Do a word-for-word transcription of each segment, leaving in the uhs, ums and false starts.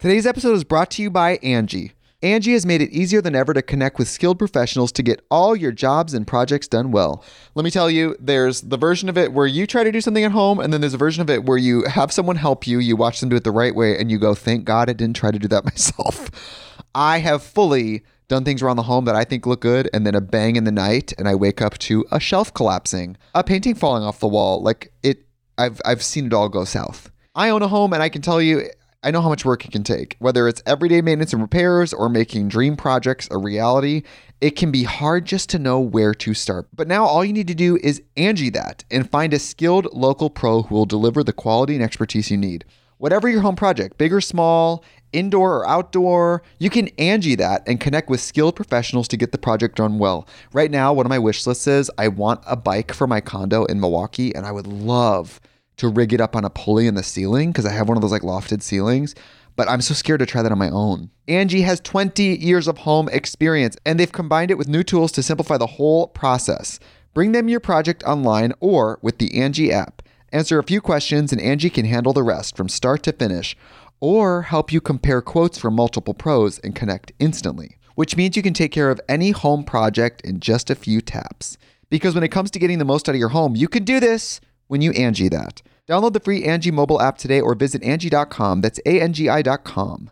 Today's episode is brought to you by Angie. Angie has made it easier than ever to connect with skilled professionals to get all your jobs and projects done well. Let me tell you, there's the version of it where you try to do something at home, and then there's a version of it where you have someone help you, you watch them do it the right way, and you go, thank God I didn't try to do that myself. I have fully done things around the home that I think look good, and then a bang in the night, and I wake up to a shelf collapsing, a painting falling off the wall. Like it, I've I've seen it all go south. I own a home, and I can tell you, I know how much work it can take. Whether it's everyday maintenance and repairs or making dream projects a reality, it can be hard just to know where to start. But now all you need to do is Angie that and find a skilled local pro who will deliver the quality and expertise you need. Whatever your home project, big or small, indoor or outdoor, you can Angie that and connect with skilled professionals to get the project done well. Right now, one of my wish lists is I want a bike for my condo in Milwaukee, and I would love to rig it up on a pulley in the ceiling because I have one of those like lofted ceilings, but I'm so scared to try that on my own. Angie has twenty years of home experience, and they've combined it with new tools to simplify the whole process. Bring them your project online or with the Angie app. Answer a few questions and Angie can handle the rest from start to finish, or help you compare quotes from multiple pros and connect instantly, which means you can take care of any home project in just a few taps. Because when it comes to getting the most out of your home, you can do this when you Angie that. Download the free Angie mobile app today or visit Angie dot com. That's A N G I dot com.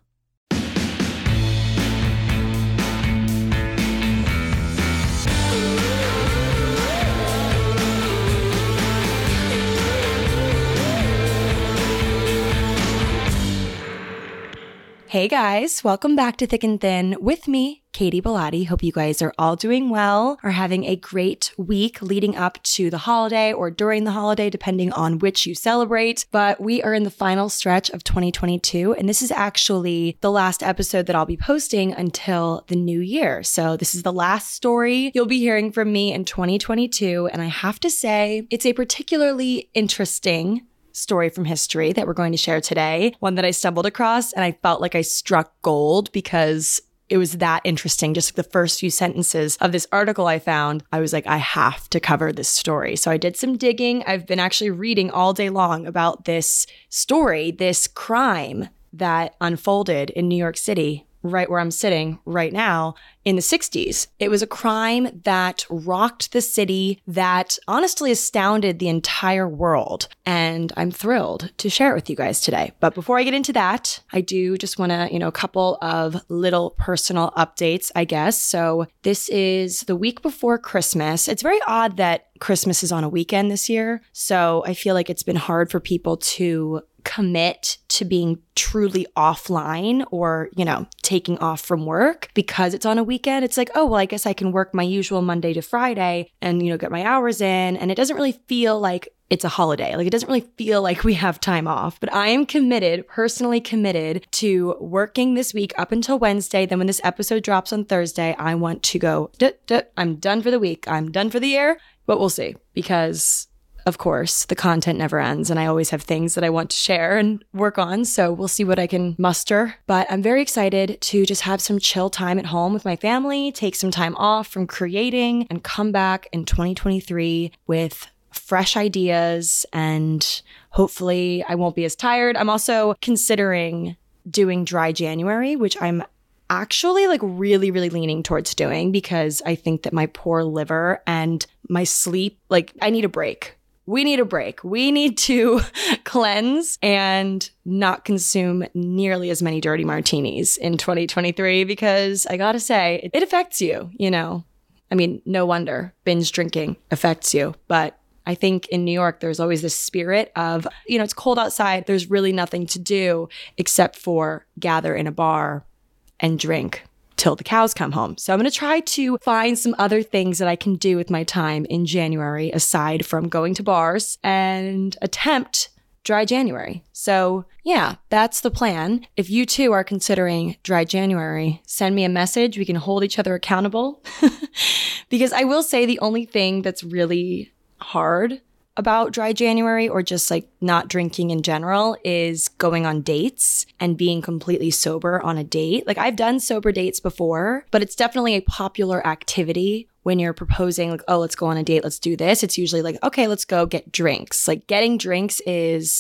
Hey guys, welcome back to Thick and Thin with me, Katie Bellotti. Hope you guys are all doing well or having a great week leading up to the holiday or during the holiday, depending on which you celebrate. But we are in the final stretch of twenty twenty-two, and this is actually the last episode that I'll be posting until the new year. So this is the last story you'll be hearing from me in twenty twenty-two, and I have to say it's a particularly interesting story from history that we're going to share today, one that I stumbled across and I felt like I struck gold because it was that interesting. Just the first few sentences of this article I found, I was like, I have to cover this story. So I did some digging. I've been actually reading all day long about this story, this crime that unfolded in New York City, right where I'm sitting right now, in the sixties. It was a crime that rocked the city, that honestly astounded the entire world. And I'm thrilled to share it with you guys today. But before I get into that, I do just want to, you know, a couple of little personal updates, I guess. So this is the week before Christmas. It's very odd that Christmas is on a weekend this year. So I feel like it's been hard for people to commit to being truly offline or, you know, taking off from work because it's on a weekend. It's like, oh, well, I guess I can work my usual Monday to Friday and, you know, get my hours in. And it doesn't really feel like it's a holiday. Like it doesn't really feel like we have time off, but I am committed, personally committed to working this week up until Wednesday. Then when this episode drops on Thursday, I want to go, duh, duh, I'm done for the week. I'm done for the year, but we'll see because of course, the content never ends and I always have things that I want to share and work on. So we'll see what I can muster. But I'm very excited to just have some chill time at home with my family, take some time off from creating and come back in twenty twenty-three with fresh ideas and hopefully I won't be as tired. I'm also considering doing dry January, which I'm actually like really, really leaning towards doing because I think that my poor liver and my sleep, like I need a break. We need a break. We need to cleanse and not consume nearly as many dirty martinis in twenty twenty-three because I gotta say, it, it affects you, you know. I mean, no wonder binge drinking affects you, but I think in New York, there's always this spirit of, you know, it's cold outside. There's really nothing to do except for gather in a bar and drink till the cows come home. So I'm going to try to find some other things that I can do with my time in January, aside from going to bars, and attempt dry January. So yeah, that's the plan. If you too are considering dry January, send me a message. We can hold each other accountable. Because I will say the only thing that's really hard about dry January or just like not drinking in general is going on dates and being completely sober on a date. Like I've done sober dates before, but it's definitely a popular activity when you're proposing like, oh, let's go on a date, let's do this. It's usually like, okay, let's go get drinks. Like getting drinks is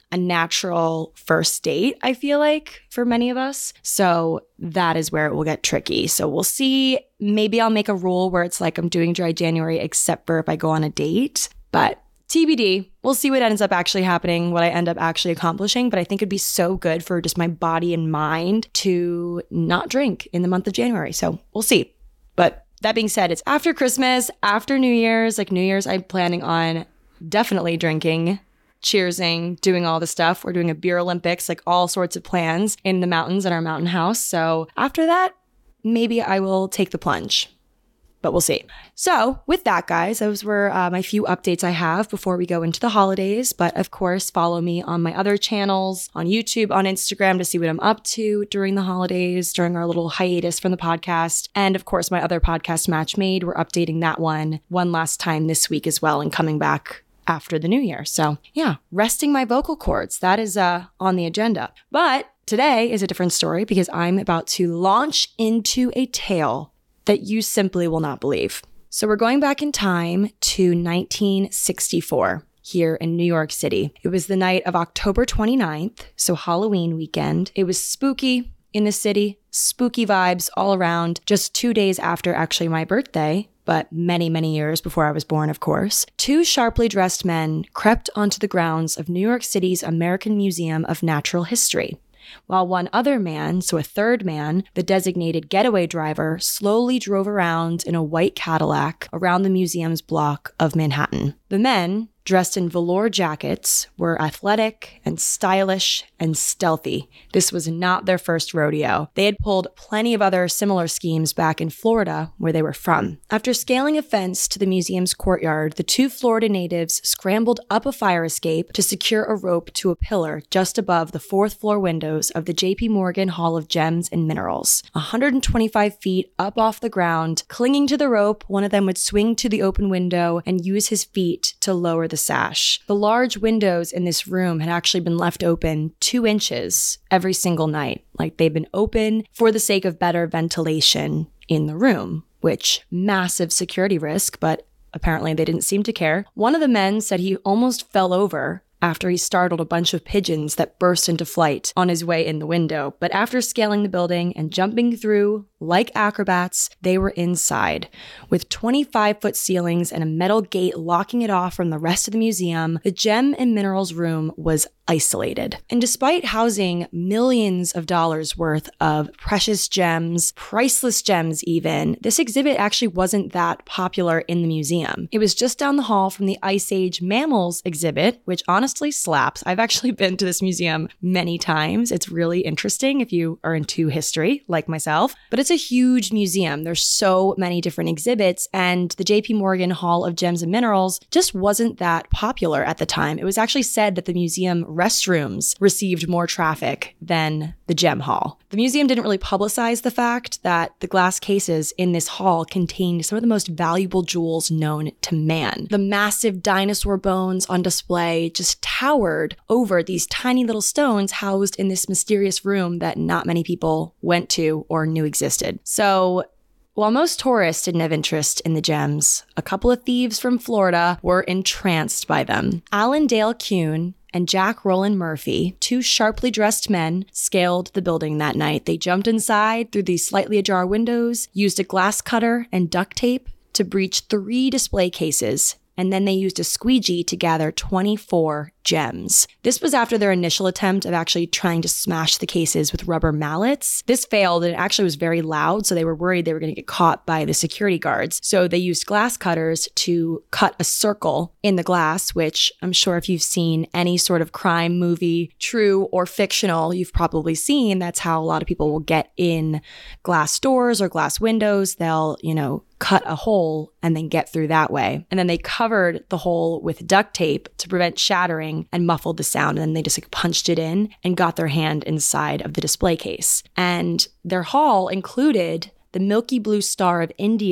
a natural first date, I feel like, for many of us. So that is where it will get tricky. So we'll see. Maybe I'll make a rule where it's like I'm doing dry January except for if I go on a date. But T B D, we'll see what ends up actually happening, what I end up actually accomplishing. But I think it'd be so good for just my body and mind to not drink in the month of January. So we'll see. But that being said, it's after Christmas, after New Year's. Like New Year's, I'm planning on definitely drinking, cheersing, doing all the stuff. We're doing a beer Olympics, like all sorts of plans in the mountains at our mountain house. So after that, maybe I will take the plunge. But we'll see. So with that, guys, those were uh, my few updates I have before we go into the holidays. But of course, follow me on my other channels, on YouTube, on Instagram to see what I'm up to during the holidays, during our little hiatus from the podcast. And of course, my other podcast, Match Made, we're updating that one one last time this week as well and coming back after the new year. So yeah, resting my vocal cords. That is uh, on the agenda. But today is a different story because I'm about to launch into a tale that you simply will not believe. So we're going back in time to nineteen sixty-four here in New York City. It was the night of October twenty-ninth, so Halloween weekend. It was spooky in the city, spooky vibes all around, just two days after actually my birthday, but many, many years before I was born, of course. Two sharply dressed men crept onto the grounds of New York City's American Museum of Natural History, while one other man, so a third man, the designated getaway driver, slowly drove around in a white Cadillac around the museum's block of Manhattan. The men, dressed in velour jackets, were athletic and stylish and stealthy. This was not their first rodeo. They had pulled plenty of other similar schemes back in Florida, where they were from. After scaling a fence to the museum's courtyard, the two Florida natives scrambled up a fire escape to secure a rope to a pillar just above the fourth floor windows of the J P Morgan Hall of Gems and Minerals. one hundred twenty-five feet up off the ground, clinging to the rope, one of them would swing to the open window and use his feet to lower the sash. The large windows in this room had actually been left open two inches every single night. Like they've been open for the sake of better ventilation in the room, which massive security risk, but apparently they didn't seem to care. One of the men said he almost fell over after he startled a bunch of pigeons that burst into flight on his way in the window. But after scaling the building and jumping through like acrobats, they were inside. With twenty-five foot ceilings and a metal gate locking it off from the rest of the museum, the Gem and Minerals room was isolated. And despite housing millions of dollars worth of precious gems, priceless gems even, this exhibit actually wasn't that popular in the museum. It was just down the hall from the Ice Age Mammals exhibit, which honestly slaps. I've actually been to this museum many times. It's really interesting if you are into history like myself, but it's a huge museum. There's so many different exhibits, and the J P Morgan Hall of Gems and Minerals just wasn't that popular at the time. It was actually said that the museum restrooms received more traffic than the Gem Hall. The museum didn't really publicize the fact that the glass cases in this hall contained some of the most valuable jewels known to man. The massive dinosaur bones on display just towered over these tiny little stones housed in this mysterious room that not many people went to or knew existed. So while most tourists didn't have interest in the gems, a couple of thieves from Florida were entranced by them. Alan Dale Kuhn and Jack Roland Murphy, two sharply dressed men, scaled the building that night. They jumped inside through these slightly ajar windows, used a glass cutter and duct tape to breach three display cases, and then they used a squeegee to gather twenty-four gems. This was after their initial attempt of actually trying to smash the cases with rubber mallets. This failed, and it actually was very loud, so they were worried they were going to get caught by the security guards. So they used glass cutters to cut a circle in the glass, which I'm sure if you've seen any sort of crime movie, true or fictional, you've probably seen. That's how a lot of people will get in glass doors or glass windows. They'll, you know, cut a hole and then get through that way. And then they covered the hole with duct tape to prevent shattering and muffled the sound. And then they just like punched it in and got their hand inside of the display case. And their haul included the Milky Blue Star of India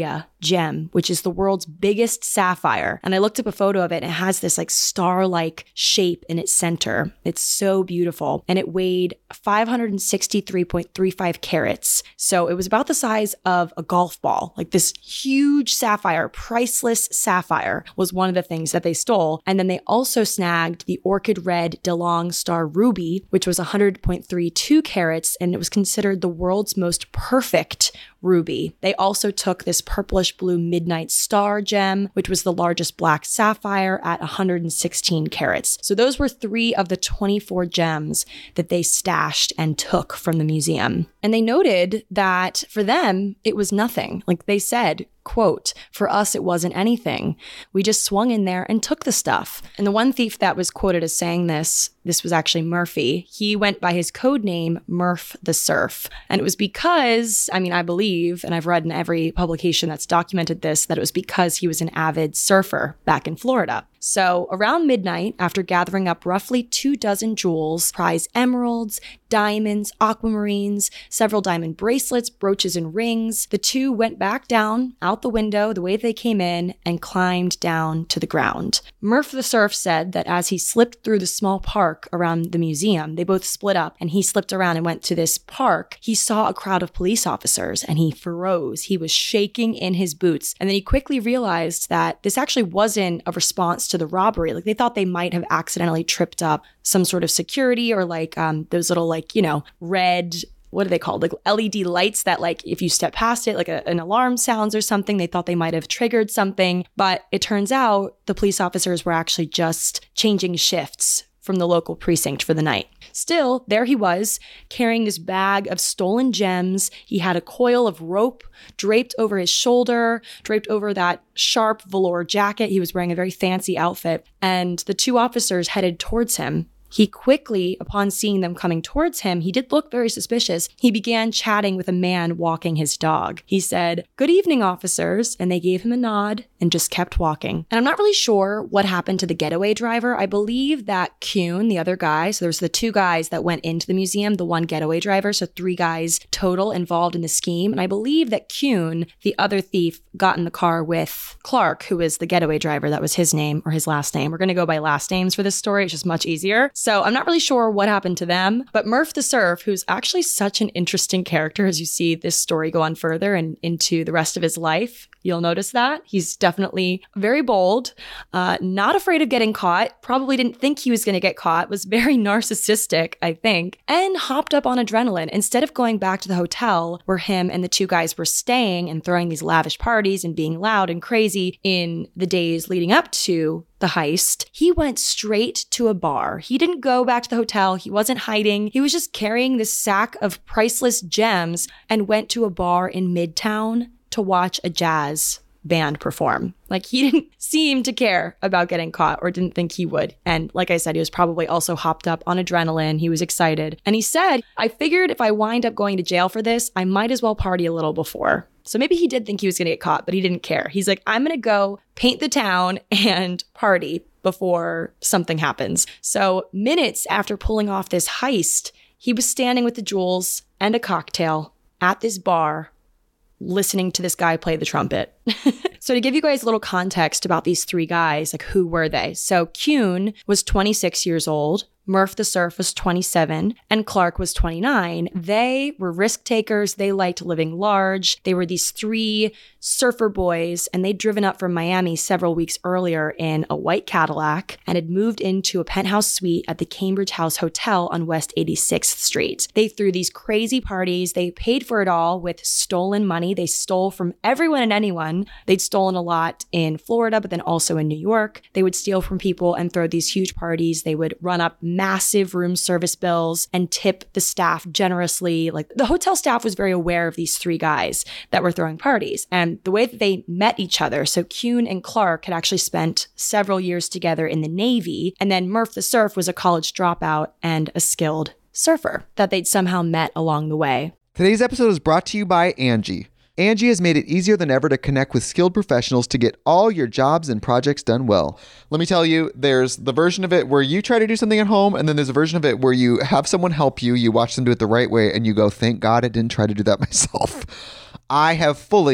gem, which is the world's biggest sapphire. And I looked up a photo of it and it has this like star-like shape in its center. It's so beautiful. And it weighed five hundred sixty-three point three five carats. So it was about the size of a golf ball. Like this huge sapphire, priceless sapphire was one of the things that they stole. And then they also snagged the orchid red DeLong star ruby, which was one hundred point three two carats, and it was considered the world's most perfect ruby. They also took this purplish blue midnight star gem, which was the largest black sapphire at one hundred sixteen carats. So those were three of the twenty-four gems that they stashed and took from the museum. And they noted that for them, it was nothing. Like they said, quote, "For us, it wasn't anything. We just swung in there and took the stuff." And the one thief that was quoted as saying this, this was actually Murphy. He went by his code name, Murph the Surf. And it was because, I mean, I believe, and I've read in every publication that's documented this, that it was because he was an avid surfer back in Florida. So around midnight, after gathering up roughly two dozen jewels, prize emeralds, diamonds, aquamarines, several diamond bracelets, brooches, and rings, the two went back down out the window the way they came in and climbed down to the ground. Murph the Surf said that as he slipped through the small park around the museum, they both split up and he slipped around and went to this park. He saw a crowd of police officers and he froze. He was shaking in his boots. And then he quickly realized that this actually wasn't a response to the robbery. Like they thought they might have accidentally tripped up some sort of security or like um, those little like, you know, red, what are they called? Like L E D lights that like if you step past it, like a, an alarm sounds or something, they thought they might have triggered something. But it turns out the police officers were actually just changing shifts from the local precinct for the night. Still, there he was, carrying this bag of stolen gems. He had a coil of rope draped over his shoulder, draped over that sharp velour jacket. He was wearing a very fancy outfit, and the two officers headed towards him. He quickly, upon seeing them coming towards him, he did look very suspicious. He began chatting with a man walking his dog. He said, "Good evening, officers," and they gave him a nod and just kept walking. And I'm not really sure what happened to the getaway driver. I believe that Kuhn, the other guy, so there's the two guys that went into the museum, the one getaway driver, so three guys total involved in the scheme. And I believe that Kuhn, the other thief, got in the car with Clark, who is the getaway driver. That was his name or his last name. We're going to go by last names for this story. It's just much easier. So I'm not really sure what happened to them, but Murph the Surf, who's actually such an interesting character as you see this story go on further and into the rest of his life, you'll notice that. He's definitely very bold, uh, not afraid of getting caught, probably didn't think he was going to get caught, was very narcissistic, I think, and hopped up on adrenaline. Instead of going back to the hotel where him and the two guys were staying and throwing these lavish parties and being loud and crazy in the days leading up to the heist, he went straight to a bar. He didn't go back to the hotel. He wasn't hiding. He was just carrying this sack of priceless gems and went to a bar in Midtown to watch a jazz band perform. Like he didn't seem to care about getting caught or didn't think he would. And like I said, he was probably also hopped up on adrenaline. He was excited. And he said, "I figured if I wind up going to jail for this, I might as well party a little before." So maybe he did think he was going to get caught, but he didn't care. He's like, "I'm going to go paint the town and party before something happens." So minutes after pulling off this heist, he was standing with the jewels and a cocktail at this bar, listening to this guy play the trumpet. So to give you guys a little context about these three guys, like who were they? So Kuhn was twenty-six years old. Murph the Surf was twenty-seven and Clark was twenty-nine. They were risk takers. They liked living large. They were these three surfer boys, and they'd driven up from Miami several weeks earlier in a white Cadillac and had moved into a penthouse suite at the Cambridge House Hotel on West eighty-sixth Street. They threw these crazy parties. They paid for it all with stolen money. They stole from everyone and anyone. They'd stolen a lot in Florida, but then also in New York. They would steal from people and throw these huge parties. They would run up massive room service bills and tip the staff generously. Like the hotel staff was very aware of these three guys that were throwing parties and the way that they met each other. So Kuhn and Clark had actually spent several years together in the Navy, and then Murph the Surf was a college dropout and a skilled surfer that they'd somehow met along the way. Today's episode is brought to you by Angie. Angie has made it easier than ever to connect with skilled professionals to get all your jobs and projects done well. Let me tell you, there's the version of it where you try to do something at home, and then there's a version of it where you have someone help you, you watch them do it the right way, and you go, thank God I didn't try to do that myself. I have fully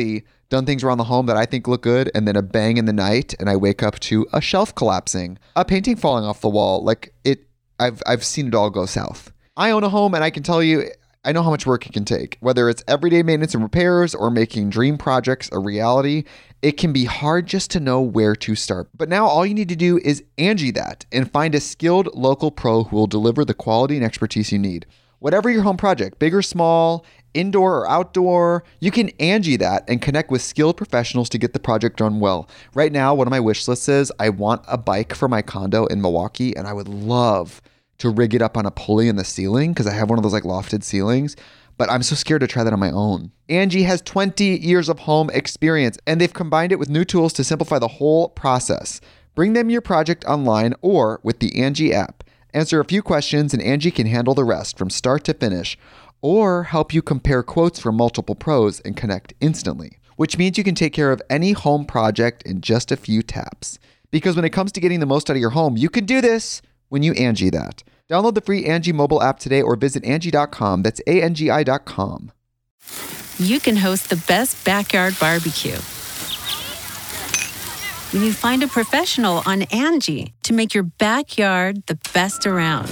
done things around the home that I think look good, and then a bang in the night, and I wake up to a shelf collapsing, a painting falling off the wall. Like it, I've I've seen it all go south. I own a home, and I can tell you, I know how much work it can take. Whether it's everyday maintenance and repairs or making dream projects a reality, it can be hard just to know where to start. But now all you need to do is Angie that and find a skilled local pro who will deliver the quality and expertise you need. Whatever your home project, big or small, indoor or outdoor, you can Angie that and connect with skilled professionals to get the project done well. Right now, one of my wish lists is I want a bike for my condo in Milwaukee, and I would love to rig it up on a pulley in the ceiling because I have one of those like lofted ceilings, but I'm so scared to try that on my own. Angie has twenty years of home experience, and they've combined it with new tools to simplify the whole process. Bring them your project online or with the Angie app. Answer a few questions and Angie can handle the rest from start to finish, or help you compare quotes from multiple pros and connect instantly, which means you can take care of any home project in just a few taps. Because when it comes to getting the most out of your home, you can do this when you Angie that. Download the free Angie mobile app today or visit Angie dot com. That's A N G I dot com. You can host the best backyard barbecue when you find a professional on Angie to make your backyard the best around.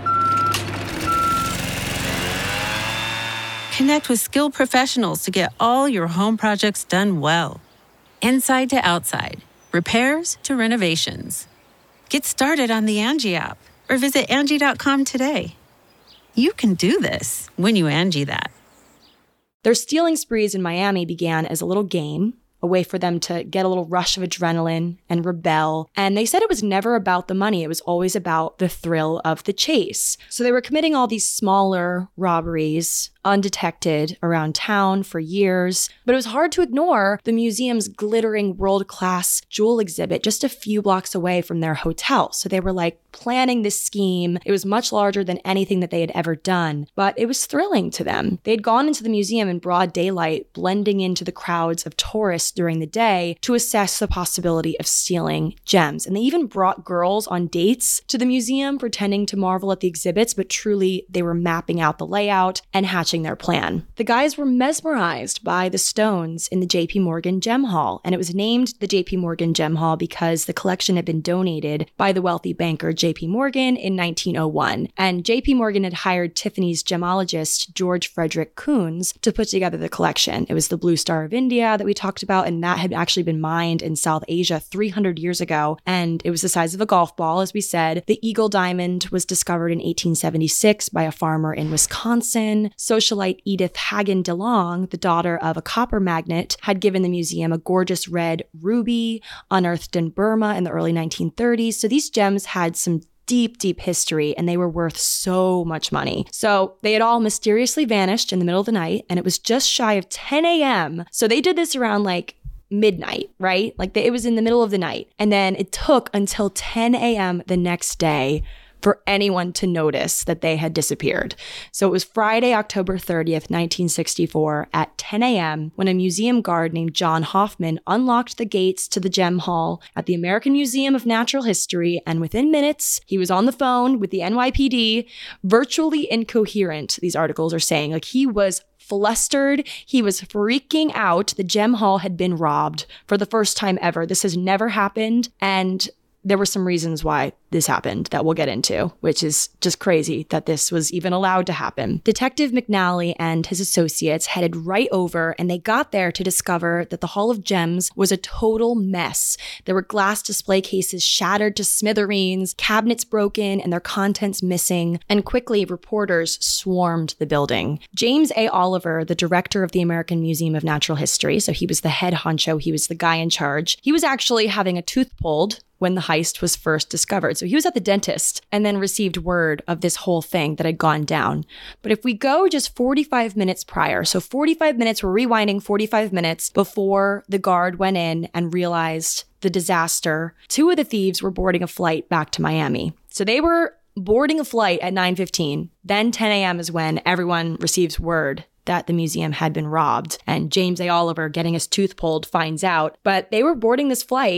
Connect with skilled professionals to get all your home projects done well. Inside to outside, repairs to renovations. Get started on the Angie app or visit Angie dot com today. You can do this when you Angie that. Their stealing sprees in Miami began as a little game, a way for them to get a little rush of adrenaline and rebel. And they said it was never about the money. It was always about the thrill of the chase. So they were committing all these smaller robberies undetected around town for years. But it was hard to ignore the museum's glittering world-class jewel exhibit just a few blocks away from their hotel. So they were like planning this scheme. It was much larger than anything that they had ever done, but it was thrilling to them. They'd gone into the museum in broad daylight, blending into the crowds of tourists during the day to assess the possibility of stealing gems. And they even brought girls on dates to the museum, pretending to marvel at the exhibits, but truly they were mapping out the layout and hatching their plan. The guys were mesmerized by the stones in the J P Morgan Gem Hall, and it was named the J P Morgan Gem Hall because the collection had been donated by the wealthy banker J P Morgan in nineteen oh one. And J P Morgan had hired Tiffany's gemologist George Frederick Coons to put together the collection. It was the Blue Star of India that we talked about, and that had actually been mined in South Asia three hundred years ago, and it was the size of a golf ball, as we said. The Eagle Diamond was discovered in eighteen seventy-six by a farmer in Wisconsin. Socialite Edith Hagen DeLong, the daughter of a copper magnate, had given the museum a gorgeous red ruby unearthed in Burma in the early nineteen thirties. So these gems had some deep, deep history, and they were worth so much money. So they had all mysteriously vanished in the middle of the night, and it was just shy of ten a.m. So they did this around like midnight, right? Like the, it was in the middle of the night. And then it took until ten a.m. the next day for anyone to notice that they had disappeared. So it was Friday, October thirtieth, nineteen sixty-four at ten a.m. when a museum guard named John Hoffman unlocked the gates to the Gem Hall at the American Museum of Natural History, and within minutes, he was on the phone with the N Y P D, virtually incoherent, these articles are saying. Like he was flustered. He was freaking out. The Gem Hall had been robbed for the first time ever. This has never happened, and there were some reasons why this happened that we'll get into, which is just crazy that this was even allowed to happen. Detective McNally and his associates headed right over, and they got there to discover that the Hall of Gems was a total mess. There were glass display cases shattered to smithereens, cabinets broken, and their contents missing, and quickly reporters swarmed the building. James A. Oliver, the director of the American Museum of Natural History, so he was the head honcho, he was the guy in charge, he was actually having a tooth pulled when the heist was first discovered. So he was at the dentist and then received word of this whole thing that had gone down. But if we go just forty-five minutes prior, so forty-five minutes, we're rewinding forty-five minutes before the guard went in and realized the disaster, two of the thieves were boarding a flight back to Miami. So they were boarding a flight at nine fifteen. Then ten a.m. is when everyone receives word that the museum had been robbed. And James A. Oliver, getting his tooth pulled, finds out. But they were boarding this flight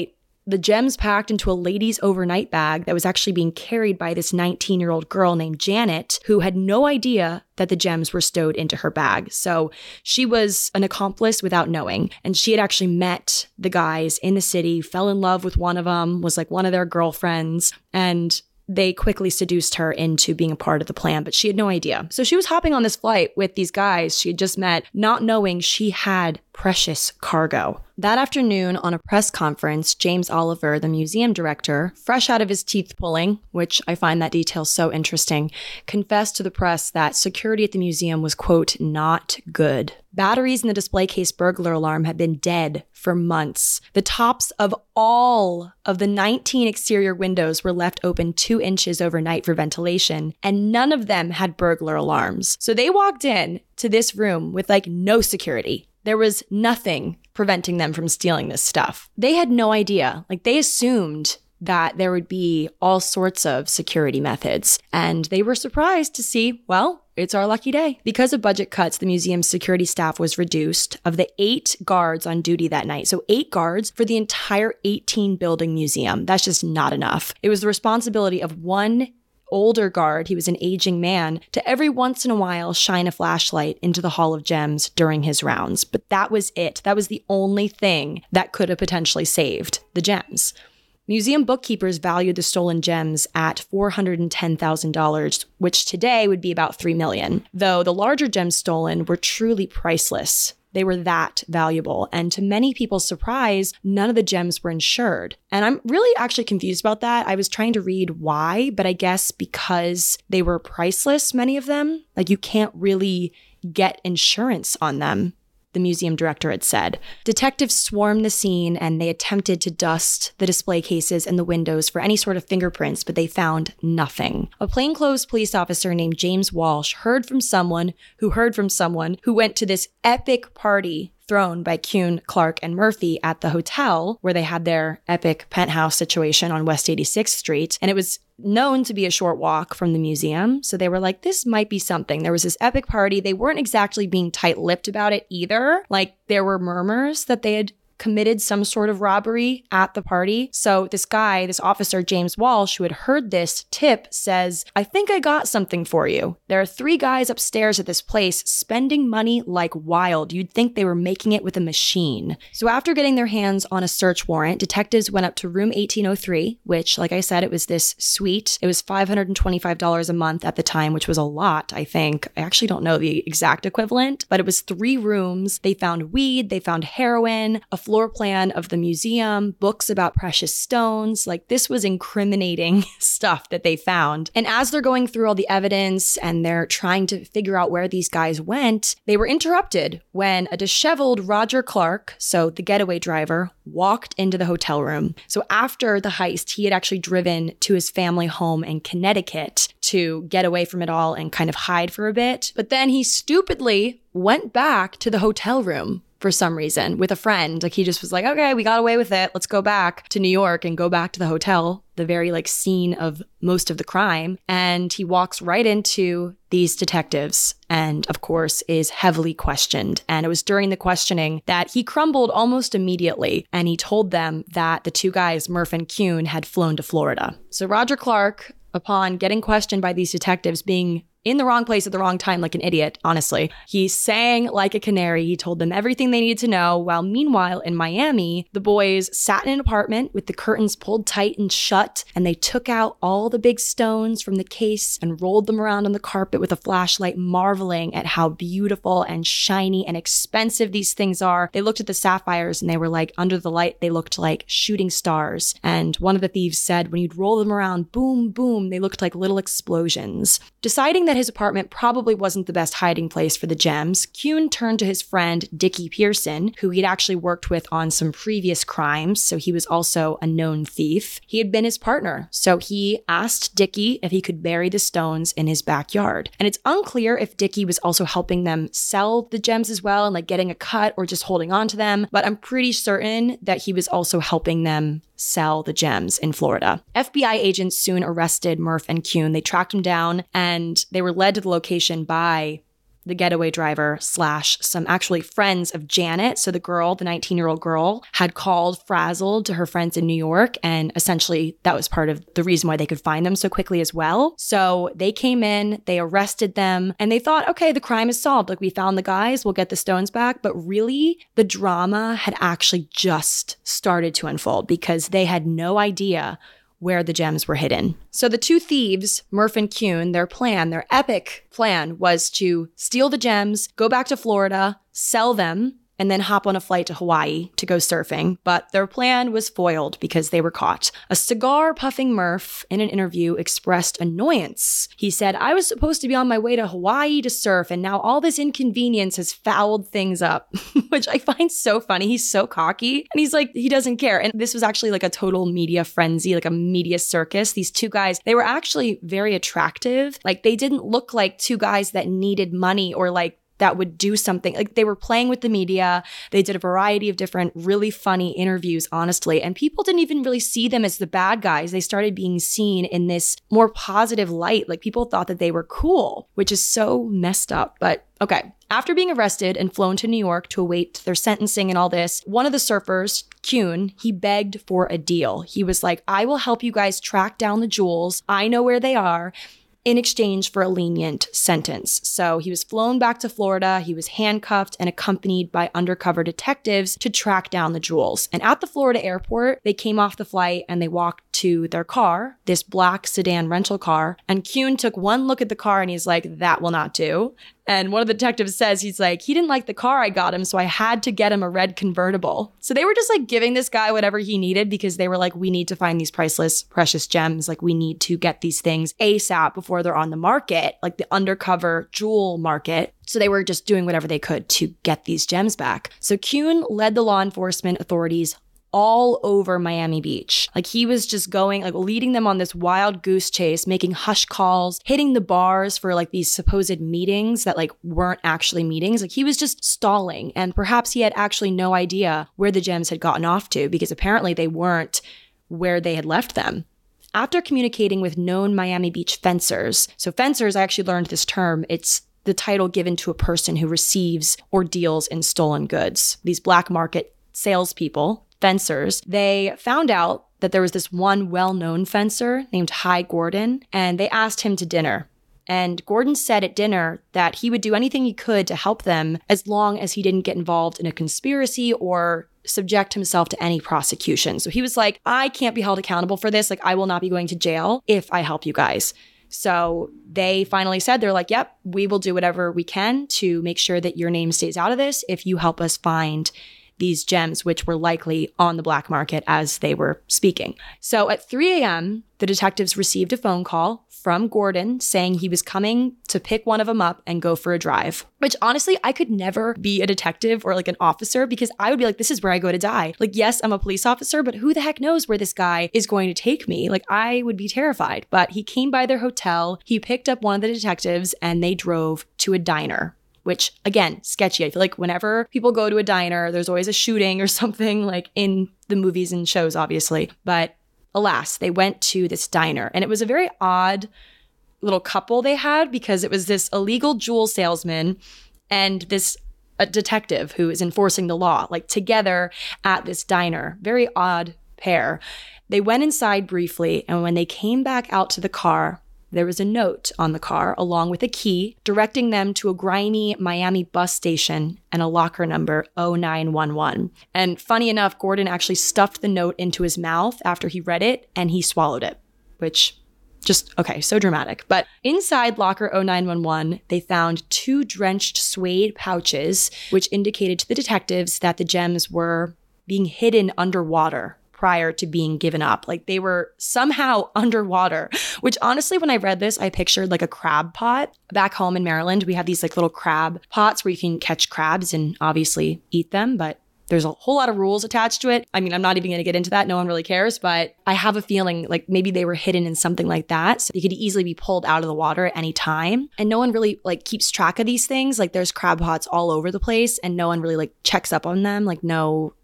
the gems packed into a lady's overnight bag that was actually being carried by this nineteen-year-old girl named Janet, who had no idea that the gems were stowed into her bag. So she was an accomplice without knowing. And she had actually met the guys in the city, fell in love with one of them, was like one of their girlfriends, and they quickly seduced her into being a part of the plan, but she had no idea. So she was hopping on this flight with these guys she had just met, not knowing she had precious cargo. That afternoon, on a press conference, James Oliver, the museum director, fresh out of his teeth pulling, which I find that detail so interesting, confessed to the press that security at the museum was, quote, not good. Batteries in the display case burglar alarm had been dead for months. The tops of all of the nineteen exterior windows were left open two inches overnight for ventilation, and none of them had burglar alarms. So they walked in to this room with like no security. There was nothing preventing them from stealing this stuff. They had no idea. Like, they assumed that there would be all sorts of security methods, and they were surprised to see, well, it's our lucky day. Because of budget cuts, the museum's security staff was reduced. Of the eight guards on duty that night, so eight guards for the entire eighteen building museum, that's just not enough. It was the responsibility of one older guard, he was an aging man, to every once in a while shine a flashlight into the Hall of Gems during his rounds. But that was it. That was the only thing that could have potentially saved the gems. Museum bookkeepers valued the stolen gems at four hundred ten thousand dollars, which today would be about three million dollars, though the larger gems stolen were truly priceless. They were that valuable. And to many people's surprise, none of the gems were insured. And I'm really actually confused about that. I was trying to read why, but I guess because they were priceless, many of them, like you can't really get insurance on them, the museum director had said. Detectives swarmed the scene and they attempted to dust the display cases and the windows for any sort of fingerprints, but they found nothing. A plainclothes police officer named James Walsh heard from someone who heard from someone who went to this epic party thrown by Kuhn, Clark, and Murphy at the hotel where they had their epic penthouse situation on West eighty-sixth Street. And it was known to be a short walk from the museum. So they were like, this might be something. There was this epic party. They weren't exactly being tight-lipped about it either. Like, there were murmurs that they had committed some sort of robbery at the party. So this guy, this officer, James Walsh, who had heard this tip, says, I think I got something for you. There are three guys upstairs at this place spending money like wild. You'd think they were making it with a machine. So after getting their hands on a search warrant, detectives went up to room eighteen oh three, which, like I said, it was this suite. It was five hundred twenty-five dollars a month at the time, which was a lot, I think. I actually don't know the exact equivalent, but it was three rooms. They found weed, they found heroin, a floor plan of the museum, books about precious stones. Like, this was incriminating stuff that they found. And as they're going through all the evidence and they're trying to figure out where these guys went, they were interrupted when a disheveled Roger Clark, so the getaway driver, walked into the hotel room. So after the heist, he had actually driven to his family home in Connecticut to get away from it all and kind of hide for a bit. But then he stupidly went back to the hotel room for some reason with a friend. Like, he just was like, okay, we got away with it. Let's go back to New York and go back to the hotel, the very like scene of most of the crime. And he walks right into these detectives and of course is heavily questioned. And it was during the questioning that he crumbled almost immediately. And he told them that the two guys, Murph and Kuhn, had flown to Florida. So Roger Clark, upon getting questioned by these detectives, being in the wrong place at the wrong time like an idiot, honestly, he sang like a canary. He told them everything they needed to know, while meanwhile in Miami, the boys sat in an apartment with the curtains pulled tight and shut, and they took out all the big stones from the case and rolled them around on the carpet with a flashlight, marveling at how beautiful and shiny and expensive these things are. They looked at the sapphires and they were like, under the light, they looked like shooting stars. And one of the thieves said when you'd roll them around, boom, boom, they looked like little explosions. Deciding that his apartment probably wasn't the best hiding place for the gems, Kuhn turned to his friend Dickie Pearson, who he'd actually worked with on some previous crimes, so he was also a known thief. He had been his partner, so he asked Dickie if he could bury the stones in his backyard. And it's unclear if Dickie was also helping them sell the gems as well and like getting a cut or just holding on to them, but I'm pretty certain that he was also helping them sell the gems in Florida. F B I agents soon arrested Murph and Kuhn. They tracked them down and they were led to the location by the getaway driver slash some actually friends of Janet. So the girl, the nineteen-year-old girl, had called Frazzled to her friends in New York. And essentially that was part of the reason why they could find them so quickly as well. So they came in, they arrested them, and they thought, okay, the crime is solved. Like, we found the guys, we'll get the stones back. But really, the drama had actually just started to unfold because they had no idea where the gems were hidden. So the two thieves, Murph and Kuhn, their plan, their epic plan was to steal the gems, go back to Florida, sell them, and then hop on a flight to Hawaii to go surfing. But their plan was foiled because they were caught. A cigar-puffing Murph in an interview expressed annoyance. He said, I was supposed to be on my way to Hawaii to surf, and now all this inconvenience has fouled things up, which I find so funny. He's so cocky, and he's like, he doesn't care. And this was actually like a total media frenzy, like a media circus. These two guys, they were actually very attractive. Like, they didn't look like two guys that needed money or like that would do something. Like, they were playing with the media. They did a variety of different really funny interviews, honestly. And people didn't even really see them as the bad guys. They started being seen in this more positive light. Like, people thought that they were cool, which is so messed up. But okay. After being arrested and flown to New York to await their sentencing and all this, one of the surfers, Kuhn, he begged for a deal. He was like, I will help you guys track down the jewels. I know where they are, in exchange for a lenient sentence. So he was flown back to Florida. He was handcuffed and accompanied by undercover detectives to track down the jewels. And at the Florida airport, they came off the flight and they walked to their car, this black sedan rental car. And Kuhn took one look at the car and he's like, that will not do. And one of the detectives says, he's like, he didn't like the car I got him, so I had to get him a red convertible. So they were just like giving this guy whatever he needed because they were like, we need to find these priceless, precious gems. Like, we need to get these things ASAP before they're on the market, like the undercover jewel market. So they were just doing whatever they could to get these gems back. So Kuhn led the law enforcement authorities all over Miami Beach. Like, he was just going, like, leading them on this wild goose chase, making hush calls, hitting the bars for like these supposed meetings that like weren't actually meetings. Like, he was just stalling. And perhaps he had actually no idea where the gems had gotten off to because apparently they weren't where they had left them. After communicating with known Miami Beach fencers, so fencers, I actually learned this term. It's the title given to a person who receives or deals in stolen goods. These black market salespeople, fencers, they found out that there was this one well-known fencer named Hy Gordon, and they asked him to dinner. And Gordon said at dinner that he would do anything he could to help them as long as he didn't get involved in a conspiracy or subject himself to any prosecution. So he was like, I can't be held accountable for this. Like, I will not be going to jail if I help you guys. So they finally said, they're like, yep, we will do whatever we can to make sure that your name stays out of this if you help us find these gems, which were likely on the black market as they were speaking. So at three a.m., the detectives received a phone call from Gordon saying he was coming to pick one of them up and go for a drive, which honestly, I could never be a detective or like an officer because I would be like, this is where I go to die. Like, yes, I'm a police officer, but who the heck knows where this guy is going to take me? Like, I would be terrified. But he came by their hotel, he picked up one of the detectives, and they drove to a diner. Which, again, sketchy. I feel like whenever people go to a diner, there's always a shooting or something, like in the movies and shows, obviously. But alas, they went to this diner. And it was a very odd little couple they had because it was this illegal jewel salesman and this a detective who is enforcing the law, like together at this diner. Very odd pair. They went inside briefly, and when they came back out to the car, there was a note on the car along with a key directing them to a grimy Miami bus station and a locker number oh nine one one. And funny enough, Gordon actually stuffed the note into his mouth after he read it and he swallowed it, which just, okay, so dramatic. But inside locker oh nine one one, they found two drenched suede pouches, which indicated to the detectives that the gems were being hidden underwater prior to being given up. Like, they were somehow underwater, which honestly, when I read this, I pictured like a crab pot. Back home in Maryland, we have these like little crab pots where you can catch crabs and obviously eat them, but there's a whole lot of rules attached to it. I mean, I'm not even going to get into that. No one really cares, but I have a feeling like maybe they were hidden in something like that. So they could easily be pulled out of the water at any time. And no one really like keeps track of these things. Like, there's crab pots all over the place and no one really like checks up on them. Like, no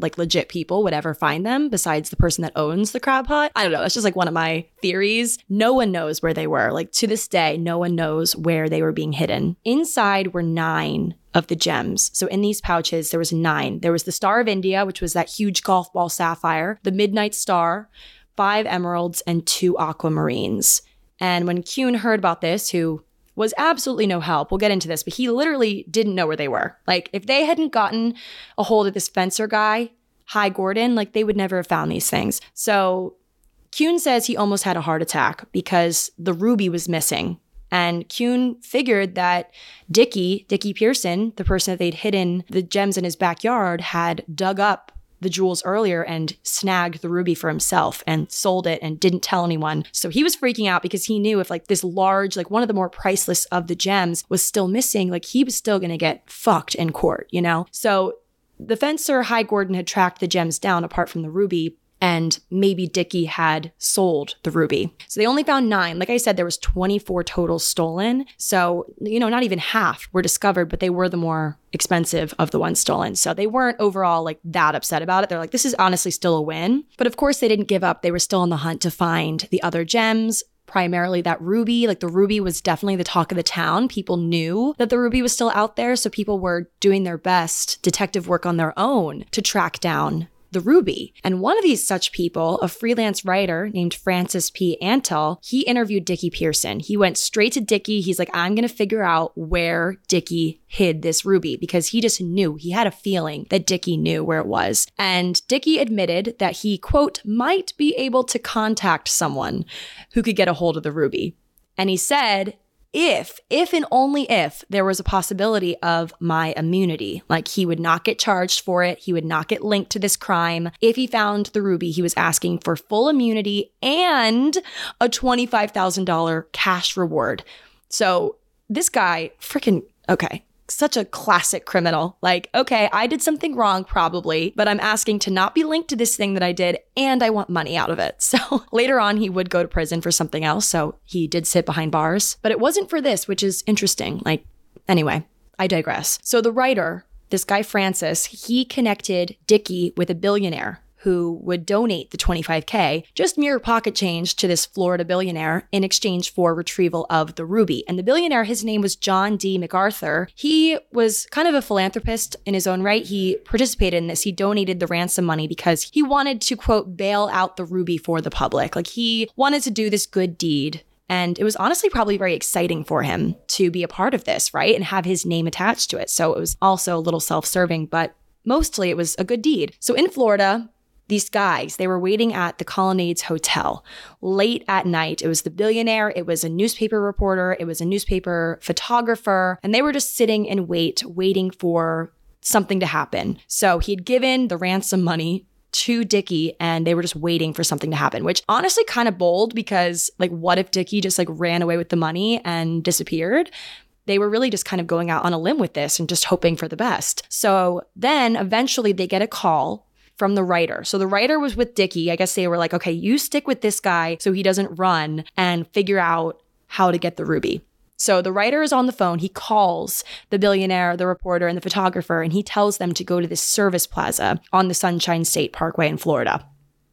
like legit people would ever find them besides the person that owns the crab pot. I don't know. That's just like one of my theories. No one knows where they were. Like to this day, no one knows where they were being hidden. Inside were nine of the gems. So in these pouches, there was nine. There was the Star of India, which was that huge golf ball sapphire, the Midnight Star, five emeralds, and two aquamarines. And when Kuhn heard about this, who was absolutely no help, we'll get into this, but he literally didn't know where they were. Like if they hadn't gotten a hold of this fencer guy, Hy Gordon, like they would never have found these things. So Kuhn says he almost had a heart attack because the ruby was missing. And Kuhn figured that Dickie, Dickie Pearson, the person that they'd hidden the gems in his backyard, had dug up the jewels earlier and snagged the ruby for himself and sold it and didn't tell anyone. So he was freaking out because he knew if like this large, like one of the more priceless of the gems was still missing, like he was still going to get fucked in court, you know? So the fencer, Hy Gordon, had tracked the gems down apart from the ruby, and maybe Dickie had sold the ruby. So they only found nine. Like I said, there was twenty-four total stolen. So, you know, not even half were discovered, but they were the more expensive of the ones stolen. So they weren't overall like that upset about it. They're like, this is honestly still a win. But of course they didn't give up. They were still on the hunt to find the other gems, primarily that ruby. Like the ruby was definitely the talk of the town. People knew that the ruby was still out there. So people were doing their best detective work on their own to track down the ruby. And one of these such people, a freelance writer named Francis P. Antle, he interviewed Dickie Pearson. He went straight to Dickie. He's like, I'm going to figure out where Dickie hid this ruby, because he just knew, he had a feeling that Dickie knew where it was. And Dickie admitted that he, quote, might be able to contact someone who could get a hold of the ruby. And he said, if, if and only if there was a possibility of my immunity, like he would not get charged for it, he would not get linked to this crime. If he found the ruby, he was asking for full immunity and a twenty-five thousand dollars cash reward. So this guy, freaking, okay, such a classic criminal. Like, okay, I did something wrong probably, but I'm asking to not be linked to this thing that I did, and I want money out of it. So later on, he would go to prison for something else. So he did sit behind bars, but it wasn't for this, which is interesting. Like, anyway, I digress. So the writer, this guy Francis, he connected Dickie with a billionaire who would donate the twenty-five K, just mere pocket change, to this Florida billionaire in exchange for retrieval of the ruby. And the billionaire, his name was John D. MacArthur. He was kind of a philanthropist in his own right. He participated in this. He donated the ransom money because he wanted to, quote, bail out the ruby for the public. Like he wanted to do this good deed. And it was honestly probably very exciting for him to be a part of this, right? And have his name attached to it. So it was also a little self-serving, but mostly it was a good deed. So in Florida, these guys, they were waiting at the Colonnades Hotel late at night. It was the billionaire, it was a newspaper reporter, it was a newspaper photographer, and they were just sitting in wait, waiting for something to happen. So he'd given the ransom money to Dickie and they were just waiting for something to happen, which honestly kind of bold, because like, what if Dickie just like ran away with the money and disappeared? They were really just kind of going out on a limb with this and just hoping for the best. So then eventually they get a call from the writer. So the writer was with Dickie. I guess they were like, okay, you stick with this guy so he doesn't run, and figure out how to get the ruby. So the writer is on the phone. He calls the billionaire, the reporter, and the photographer, and he tells them to go to this service plaza on the Sunshine State Parkway in Florida.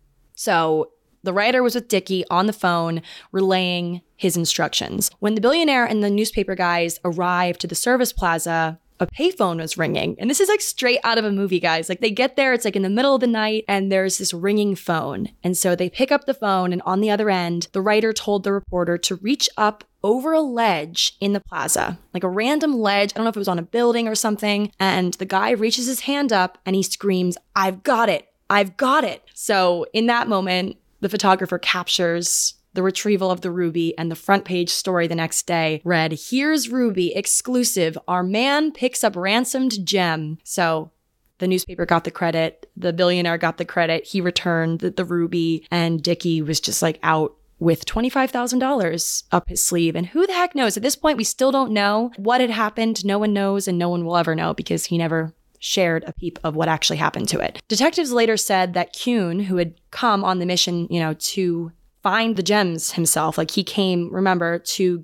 So the writer was with Dickie on the phone, relaying his instructions. When the billionaire and the newspaper guys arrived to the service plaza, a payphone was ringing. And this is like straight out of a movie, guys. Like they get there, it's like in the middle of the night, and there's this ringing phone. And so they pick up the phone, and on the other end, the writer told the reporter to reach up over a ledge in the plaza, like a random ledge. I don't know if it was on a building or something. And the guy reaches his hand up and he screams, "I've got it. I've got it." So in that moment, the photographer captures the retrieval of the ruby, and the front page story the next day read, "Here's Ruby, exclusive. Our man picks up ransomed gem." So the newspaper got the credit. The billionaire got the credit. He returned the, the ruby, and Dickie was just like out with twenty-five thousand dollars up his sleeve. And who the heck knows? At this point, we still don't know what had happened. No one knows, and no one will ever know, because he never shared a peep of what actually happened to it. Detectives later said that Kuhn, who had come on the mission, you know, to find the gems himself, like he came, remember, to get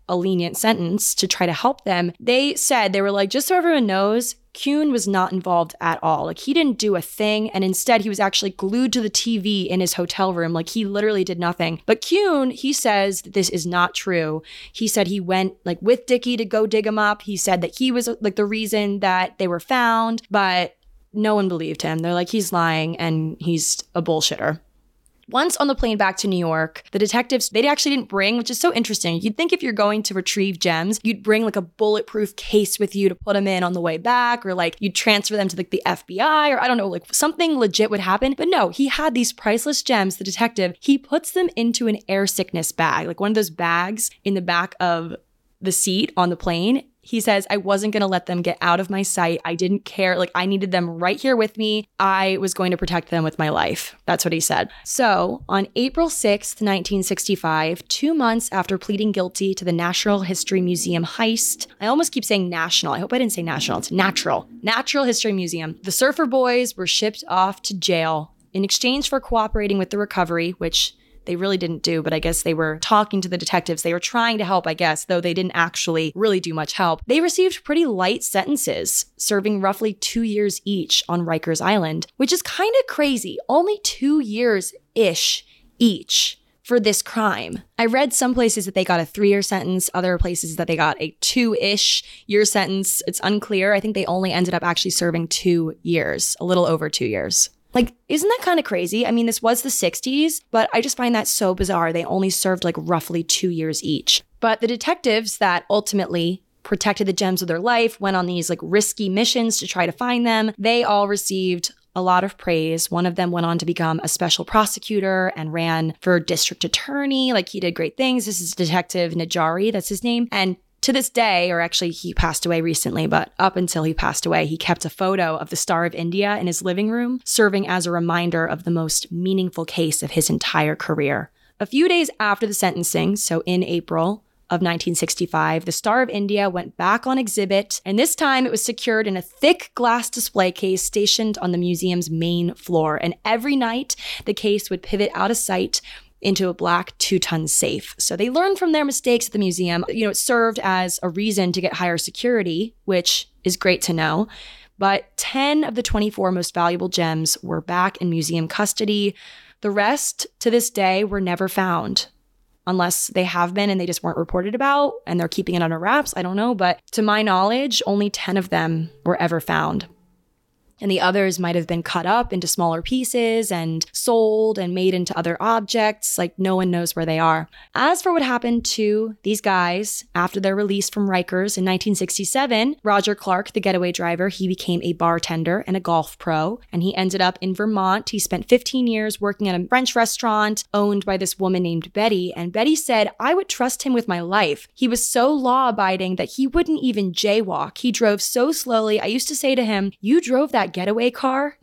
a lenient sentence to try to help them, they said, they were like, just so everyone knows, Kuhn was not involved at all. Like, he didn't do a thing. And instead, he was actually glued to the T V in his hotel room. Like, he literally did nothing. But Kuhn, he says that this is not true. He said he went like with Dickie to go dig him up. He said that he was like the reason that they were found, but no one believed him. They're like, he's lying and he's a bullshitter. Once on the plane back to New York, the detectives, they actually didn't bring, which is so interesting. You'd think if you're going to retrieve gems, you'd bring like a bulletproof case with you to put them in on the way back, or like you'd transfer them to like the F B I, or I don't know, like something legit would happen. But no, he had these priceless gems, the detective, he puts them into an air sickness bag, like one of those bags in the back of the seat on the plane. He says, I wasn't going to let them get out of my sight. I didn't care. Like, I needed them right here with me. I was going to protect them with my life. That's what he said. So on April sixth, nineteen sixty-five, two months after pleading guilty to the Natural History Museum heist, I almost keep saying national. I hope I didn't say national. It's natural. Natural History Museum. The Surfer Boys were shipped off to jail in exchange for cooperating with the recovery, which they really didn't do, but I guess they were talking to the detectives. They were trying to help, I guess, though they didn't actually really do much help. They received pretty light sentences, serving roughly two years each on Rikers Island, which is kind of crazy. Only two years-ish each for this crime. I read some places that they got a three-year sentence, other places that they got a two-ish year sentence. It's unclear. I think they only ended up actually serving two years, a little over two years. Like, isn't that kind of crazy? I mean, this was the sixties, but I just find that so bizarre. They only served like roughly two years each. But the detectives that ultimately protected the gems of their life, went on these like risky missions to try to find them, they all received a lot of praise. One of them went on to become a special prosecutor and ran for district attorney. Like, he did great things. This is Detective Najari, that's his name. And to this day, or actually he passed away recently, but up until he passed away, he kept a photo of the Star of India in his living room, serving as a reminder of the most meaningful case of his entire career. A few days after the sentencing, so in April of nineteen sixty-five, the Star of India went back on exhibit, and this time it was secured in a thick glass display case stationed on the museum's main floor. And every night, the case would pivot out of sight into a black two-ton safe. So they learned from their mistakes at the museum. You know, it served as a reason to get higher security, which is great to know. But ten of the twenty-four most valuable gems were back in museum custody. The rest, to this day, were never found. Unless they have been and they just weren't reported about and they're keeping it under wraps, I don't know. But to my knowledge, only ten of them were ever found. And the others might have been cut up into smaller pieces and sold and made into other objects. Like, no one knows where they are. As for what happened to these guys after their release from Rikers in nineteen sixty-seven, Roger Clark, the getaway driver, he became a bartender and a golf pro, and he ended up in Vermont. He spent fifteen years working at a French restaurant owned by this woman named Betty, and Betty said, I would trust him with my life. He was so law-abiding that he wouldn't even jaywalk. He drove so slowly. I used to say to him, you drove that getaway car?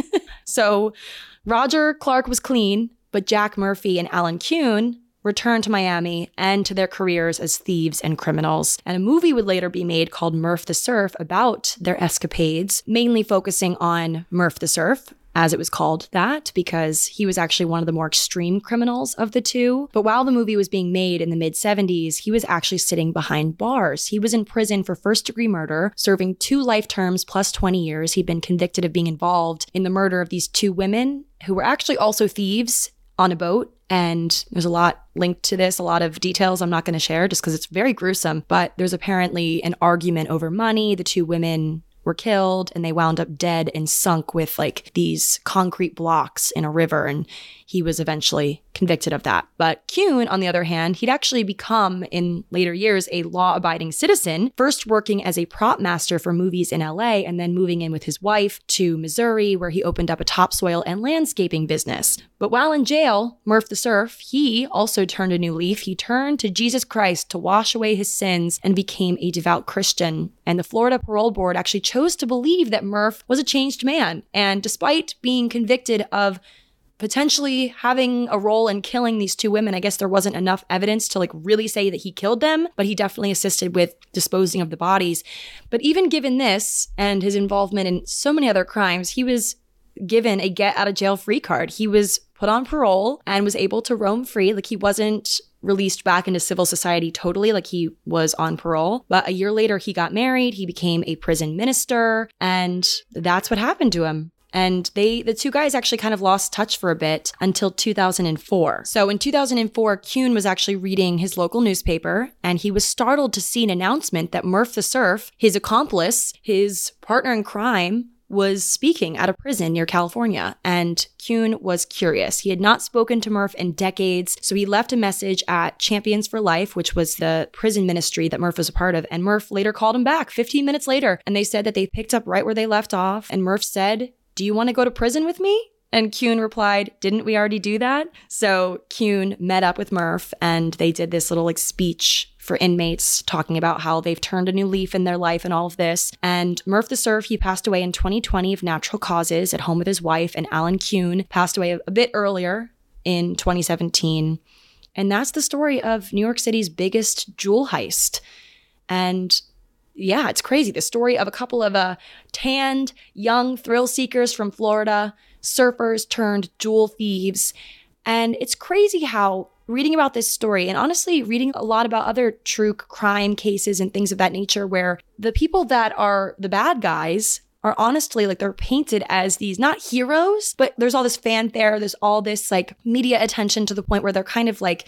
So Roger Clark was clean, but Jack Murphy and Alan Kuhn returned to Miami and to their careers as thieves and criminals. And a movie would later be made called Murph the Surf about their escapades, mainly focusing on Murph the Surf, as it was called that, because he was actually one of the more extreme criminals of the two. But while the movie was being made in the mid seventies, he was actually sitting behind bars. He was in prison for first-degree murder, serving two life terms plus twenty years. He'd been convicted of being involved in the murder of these two women who were actually also thieves on a boat. And there's a lot linked to this, a lot of details I'm not going to share just because it's very gruesome. But there's apparently an argument over money. The two women were killed and they wound up dead and sunk with like these concrete blocks in a river, and he was eventually convicted of that. But Kuhn, on the other hand, he'd actually become in later years a law-abiding citizen, first working as a prop master for movies in L A and then moving in with his wife to Missouri, where he opened up a topsoil and landscaping business. But while in jail, Murph the Surf, he also turned a new leaf. He turned to Jesus Christ to wash away his sins and became a devout Christian. And the Florida Parole Board actually chose to believe that Murph was a changed man. And despite being convicted of potentially having a role in killing these two women, I guess there wasn't enough evidence to like really say that he killed them, but he definitely assisted with disposing of the bodies. But even given this and his involvement in so many other crimes, he was given a get out of jail free card. He was put on parole and was able to roam free. Like, he wasn't released back into civil society totally, like he was on parole. But a year later, he got married, he became a prison minister, and that's what happened to him. And they, the two guys actually kind of lost touch for a bit until two thousand four. So in two thousand four, Kuhn was actually reading his local newspaper, and he was startled to see an announcement that Murph the Surf, his accomplice, his partner in crime, was speaking at a prison near California. And Kuhn was curious. He had not spoken to Murph in decades, so he left a message at Champions for Life, which was the prison ministry that Murph was a part of. And Murph later called him back fifteen minutes later, and they said that they picked up right where they left off. And Murph said, "Do you want to go to prison with me?" And Kuhn replied, "Didn't we already do that?" So Kuhn met up with Murph, and they did this little like speech for inmates talking about how they've turned a new leaf in their life and all of this. And Murph the Surf, he passed away in twenty twenty of natural causes at home with his wife, and Alan Kuhn passed away a bit earlier in twenty seventeen. And that's the story of New York City's biggest jewel heist. And yeah, it's crazy. The story of a couple of uh, tanned young thrill seekers from Florida, surfers turned jewel thieves. And it's crazy how reading about this story, and honestly reading a lot about other true crime cases and things of that nature, where the people that are the bad guys are honestly like they're painted as these not heroes, but there's all this fanfare, there's all this like media attention to the point where they're kind of like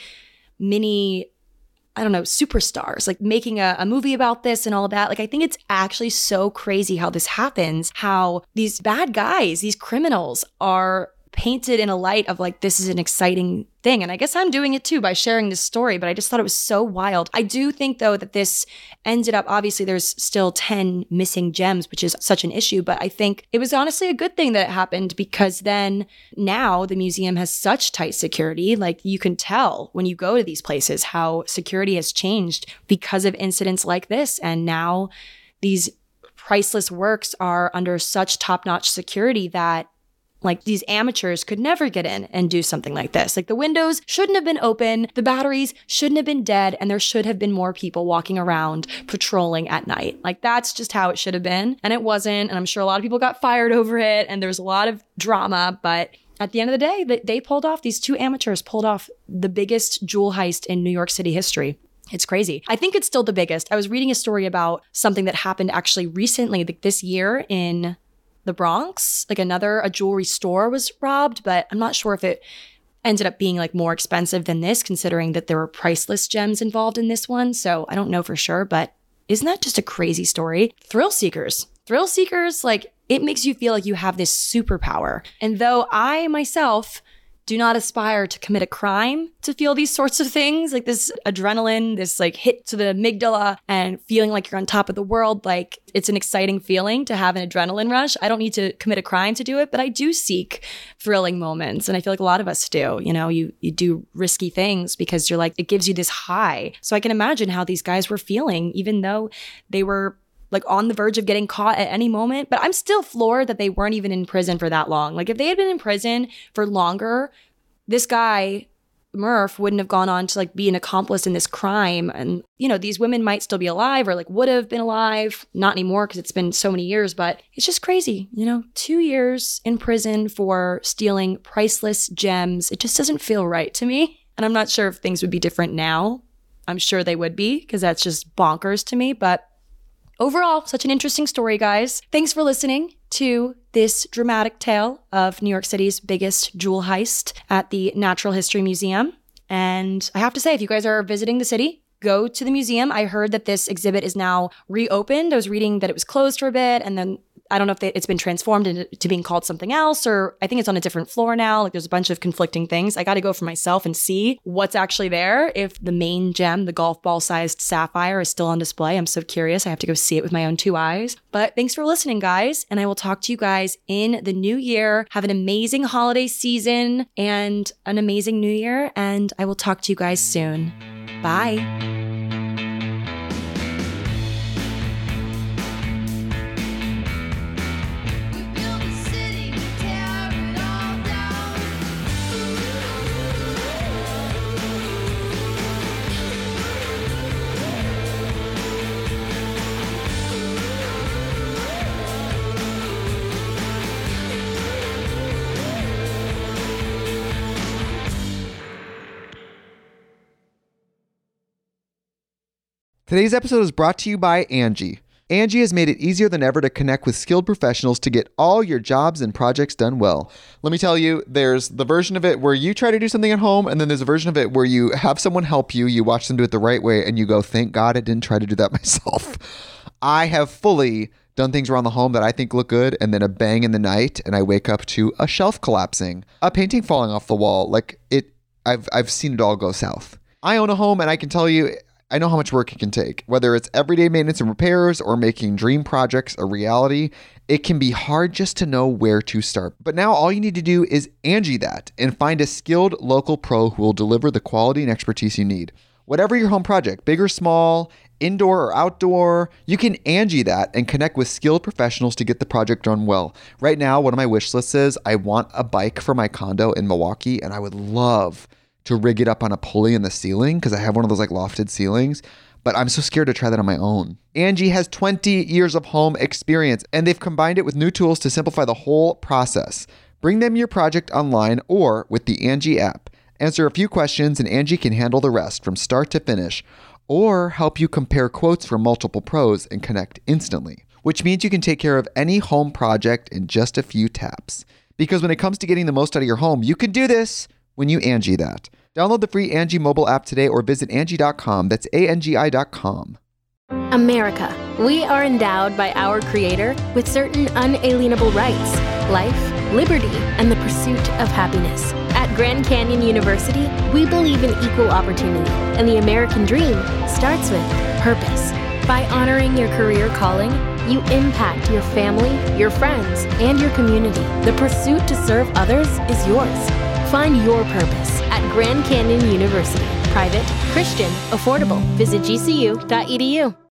mini, I don't know, superstars, like making a, a movie about this and all that. Like, I think it's actually so crazy how this happens, how these bad guys, these criminals are painted in a light of like, this is an exciting thing. And I guess I'm doing it too by sharing this story, but I just thought it was so wild. I do think though that this ended up, obviously there's still ten missing gems, which is such an issue, but I think it was honestly a good thing that it happened, because then now the museum has such tight security. Like, you can tell when you go to these places how security has changed because of incidents like this. And now these priceless works are under such top-notch security that like these amateurs could never get in and do something like this. Like, the windows shouldn't have been open, the batteries shouldn't have been dead, and there should have been more people walking around patrolling at night. Like, that's just how it should have been. And it wasn't. And I'm sure a lot of people got fired over it, and there was a lot of drama. But at the end of the day, they, they pulled off, these two amateurs pulled off the biggest jewel heist in New York City history. It's crazy. I think it's still the biggest. I was reading a story about something that happened actually recently, like this year in the Bronx. Like, another, a jewelry store was robbed, but I'm not sure if it ended up being like more expensive than this, considering that there were priceless gems involved in this one. So I don't know for sure, but isn't that just a crazy story? Thrill seekers, thrill seekers, like, it makes you feel like you have this superpower. And though I myself do not aspire to commit a crime to feel these sorts of things, like this adrenaline, this like hit to the amygdala and feeling like you're on top of the world. Like, it's an exciting feeling to have an adrenaline rush. I don't need to commit a crime to do it, but I do seek thrilling moments. And I feel like a lot of us do. You know, you, you do risky things because you're like, it gives you this high. So I can imagine how these guys were feeling, even though they were like on the verge of getting caught at any moment. But I'm still floored that they weren't even in prison for that long. Like, if they had been in prison for longer, this guy, Murph, wouldn't have gone on to like be an accomplice in this crime. And, you know, these women might still be alive, or like would have been alive. Not anymore, because it's been so many years, but it's just crazy. You know, two years in prison for stealing priceless gems. It just doesn't feel right to me. And I'm not sure if things would be different now. I'm sure they would be, because that's just bonkers to me. But overall, such an interesting story, guys. Thanks for listening to this dramatic tale of New York City's biggest jewel heist at the Natural History Museum. And I have to say, if you guys are visiting the city, go to the museum. I heard that this exhibit is now reopened. I was reading that it was closed for a bit, and then I don't know if they, it's been transformed into being called something else, or I think it's on a different floor now. Like, there's a bunch of conflicting things. I got to go for myself and see what's actually there. If the main gem, the golf ball sized sapphire, is still on display. I'm so curious. I have to go see it with my own two eyes. But thanks for listening, guys. And I will talk to you guys in the new year. Have an amazing holiday season and an amazing new year. And I will talk to you guys soon. Bye. Today's episode is brought to you by Angie. Angie has made it easier than ever to connect with skilled professionals to get all your jobs and projects done well. Let me tell you, there's the version of it where you try to do something at home, and then there's a version of it where you have someone help you, you watch them do it the right way, and you go, thank God I didn't try to do that myself. I have fully done things around the home that I think look good, and then a bang in the night, and I wake up to a shelf collapsing, a painting falling off the wall. Like it, I've I've seen it all go south. I own a home, and I can tell you, I know how much work it can take. Whether it's everyday maintenance and repairs or making dream projects a reality, it can be hard just to know where to start. But now all you need to do is Angie that and find a skilled local pro who will deliver the quality and expertise you need. Whatever your home project, big or small, indoor or outdoor, you can Angie that and connect with skilled professionals to get the project done well. Right now, one of my wish lists is I want a bike for my condo in Milwaukee, and I would love to rig it up on a pulley in the ceiling because I have one of those like lofted ceilings, but I'm so scared to try that on my own. Angie has twenty years of home experience, and they've combined it with new tools to simplify the whole process. Bring them your project online or with the Angie app. Answer a few questions and Angie can handle the rest from start to finish, or help you compare quotes from multiple pros and connect instantly, which means you can take care of any home project in just a few taps. Because when it comes to getting the most out of your home, you can do this when you Angie that. Download the free Angie mobile app today or visit Angie dot com. That's A N G I dot com. America. We are endowed by our Creator with certain unalienable rights: life, liberty, and the pursuit of happiness. At Grand Canyon University, we believe in equal opportunity, and the American dream starts with purpose. By honoring your career calling, you impact your family, your friends, and your community. The pursuit to serve others is yours. Find your purpose at Grand Canyon University. Private, Christian, affordable. Visit G C U dot E D U.